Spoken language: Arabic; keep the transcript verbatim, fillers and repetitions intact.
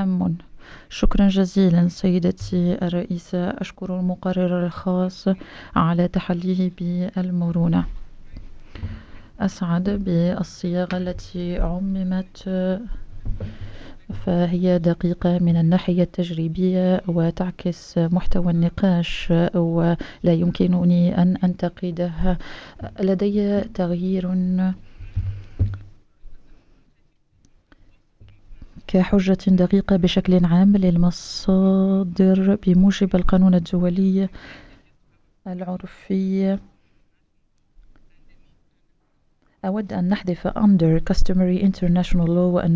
هام. شكرا جزيلا سيدتي الرئيسة. أشكر المقرر الخاص على تحليه بالمرونة. أسعد بالصياغة التي عممت، فهي دقيقة من الناحية التجريبية وتعكس محتوى النقاش ولا يمكنني أن أنتقدها. لدي تغيير كحجة دقيقة بشكل عام للمصادر بموجب القانون الدولي العرفي. أود أن نحذف under customary international law وأن